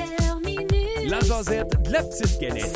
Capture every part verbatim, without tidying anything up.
La jasette de la petite Guénette.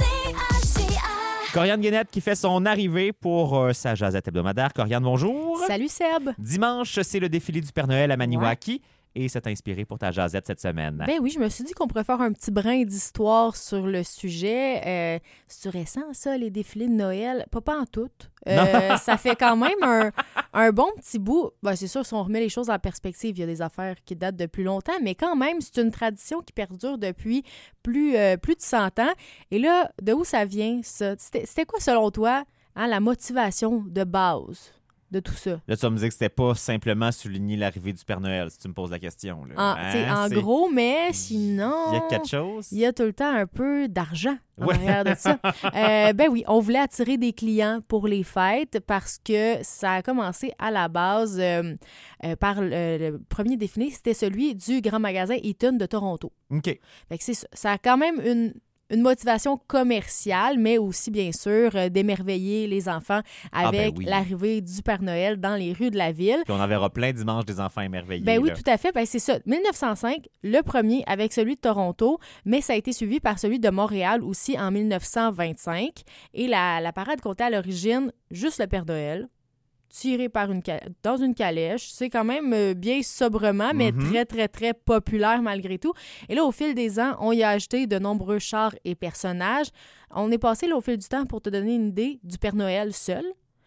Corianne Guénette qui fait son arrivée pour euh, sa jasette hebdomadaire. Corianne, bonjour. Salut Seb. Dimanche, c'est le défilé du Père Noël à Maniwaki. Ouais. Et c'est inspiré pour ta jasette cette semaine. Ben oui, je me suis dit qu'on pourrait faire un petit brin d'histoire sur le sujet. Euh, c'est récent, ça, les défilés de Noël? Pas pas en tout. Euh, ça fait quand même un, un bon petit bout. Ben, c'est sûr, si on remet les choses en perspective, il y a des affaires qui datent de plus longtemps, mais quand même, c'est une tradition qui perdure depuis plus, euh, plus de cent ans. Et là, de où ça vient, ça? C'était, c'était quoi, selon toi, hein, la motivation de base de tout ça? Là, tu vas me dire que c'était pas simplement souligner l'arrivée du Père Noël, si tu me poses la question. Là. En, hein, en gros, mais sinon... Il y a quelque chose? Il y a tout le temps un peu d'argent en ouais. arrière de ça. euh, ben oui, on voulait attirer des clients pour les fêtes parce que ça a commencé à la base euh, euh, par le, le premier défilé, c'était celui du grand magasin Eaton de Toronto. OK. Fait que c'est ça. Ça a quand même une... une motivation commerciale, mais aussi, bien sûr, euh, d'émerveiller les enfants avec ah ben oui. l'arrivée du Père Noël dans les rues de la ville. Puis on en verra plein dimanche des enfants émerveillés. Ben oui, là. tout à fait. Ben c'est ça. mille neuf cent cinq, le premier avec celui de Toronto, mais ça a été suivi par celui de Montréal aussi en mille neuf cent vingt-cinq. Et la, la parade comptait à l'origine juste le Père Noël, tiré par une cal- dans une calèche. C'est quand même euh, bien sobrement, mais mm-hmm. très, très, très populaire malgré tout. Et là, au fil des ans, on y a ajouté de nombreux chars et personnages. On est passé, là, au fil du temps, pour te donner une idée, du Père Noël seul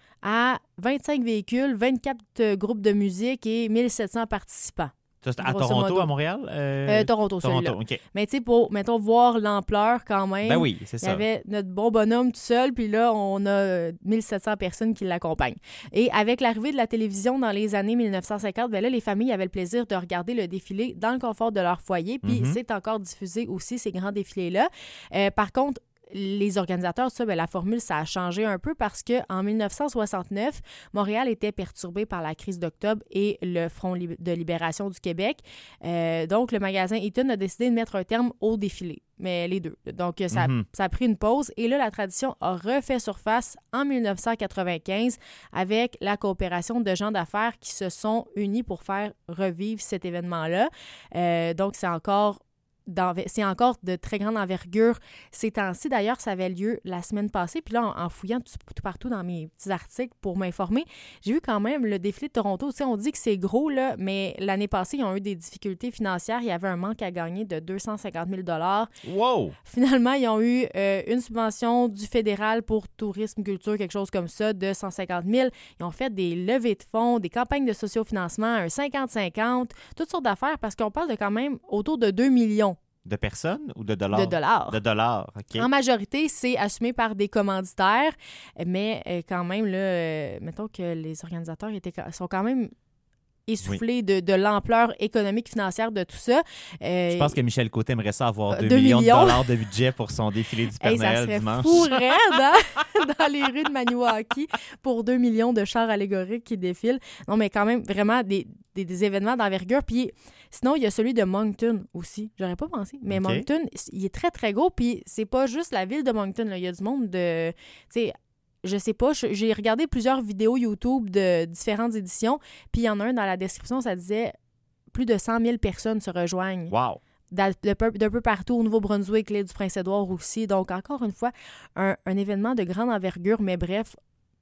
à vingt-cinq véhicules, vingt-quatre euh, groupes de musique et mille sept cents participants. Ça, c'est à Toronto, modo. À Montréal? Euh... Euh, Toronto, Toronto, celui-là. OK. Mais tu sais, pour, mettons, voir l'ampleur quand même. Ben oui, c'est ça. Il y avait notre bon bonhomme tout seul, puis là, on a mille sept cents personnes qui l'accompagnent. Et avec l'arrivée de la télévision dans les années mille neuf cent cinquante, ben là, les familles avaient le plaisir de regarder le défilé dans le confort de leur foyer, puis mm-hmm. c'est encore diffusé aussi, ces grands défilés-là. Euh, par contre, les organisateurs, ça, ben, la formule, ça a changé un peu parce qu'en mille neuf cent soixante-neuf, Montréal était perturbé par la crise d'octobre et le Front de libération du Québec. Euh, donc, le magasin Eaton a décidé de mettre un terme au défilé, mais les deux. Donc, ça, mm-hmm. ça a pris une pause et là, la tradition a refait surface en mille neuf cent quatre-vingt-quinze avec la coopération de gens d'affaires qui se sont unis pour faire revivre cet événement-là. Euh, donc, c'est encore... c'est encore de très grande envergure ces temps-ci. D'ailleurs, ça avait lieu la semaine passée. Puis là, en, en fouillant tout, tout partout dans mes petits articles pour m'informer, j'ai vu quand même le défilé de Toronto. Tu sais, on dit que c'est gros, là, mais l'année passée, ils ont eu des difficultés financières. Il y avait un manque à gagner de deux cent cinquante mille dollars. Wow! Finalement, ils ont eu euh, une subvention du fédéral pour tourisme, culture, quelque chose comme ça, de cent cinquante mille. Ils ont fait des levées de fonds, des campagnes de sociofinancement, un cinquante cinquante, toutes sortes d'affaires parce qu'on parle de quand même autour de deux millions. De personnes ou de dollars? De dollars. De dollars, OK. En majorité, c'est assumé par des commanditaires, mais euh, quand même, là, euh, mettons que les organisateurs étaient, sont quand même essoufflés oui. de, de l'ampleur économique, financière de tout ça. Euh, Je pense que Michel Côté aimerait ça avoir deux millions de dollars de budget pour son défilé du Père hey, Noël ça serait dimanche. Fou raide, hein? Dans les rues de Maniwaki pour deux millions de chars allégoriques qui défilent. Non, mais quand même, vraiment des, des, des événements d'envergure. Puis sinon, il y a celui de Moncton aussi. J'aurais pas pensé. Mais okay. Moncton, il est très, très gros. Puis c'est pas juste la ville de Moncton. Là. Il y a du monde de... Tu sais, je sais pas, j'ai regardé plusieurs vidéos YouTube de différentes éditions, puis il y en a un dans la description, ça disait plus de cent mille personnes se rejoignent. Wow! D'un peu, d'un peu partout au Nouveau-Brunswick, l'île du Prince-Édouard aussi. Donc, encore une fois, un, un événement de grande envergure, mais bref,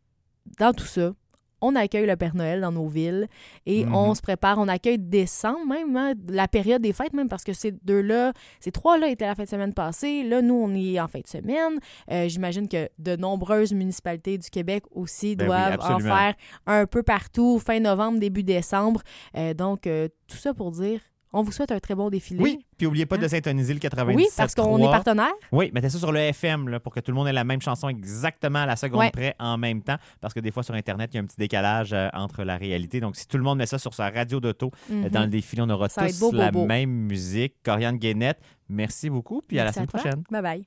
dans tout ça, on accueille le Père Noël dans nos villes et mm-hmm. on se prépare, on accueille décembre même, hein, la période des fêtes même, parce que ces deux-là, ces trois-là étaient la fin de semaine passée. Là, nous, on est en fin de semaine. Euh, j'imagine que de nombreuses municipalités du Québec aussi ben doivent oui, en faire un peu partout, fin novembre, début décembre. Euh, donc, euh, tout ça pour dire... On vous souhaite un très bon défilé. Oui, puis n'oubliez pas hein? de syntoniser le quatre-vingt-dix-sept Oui, parce qu'on est partenaire. Oui, mettez ça sur le F M là, pour que tout le monde ait la même chanson exactement à la seconde ouais. près en même temps, parce que des fois sur Internet, il y a un petit décalage euh, entre la réalité. Donc, si tout le monde met ça sur sa radio d'auto, mm-hmm. euh, dans le défilé, on aura ça tous beau, beau, la beau. même musique. Corianne Guénette, merci beaucoup, puis merci à la semaine prochaine. Bye-bye.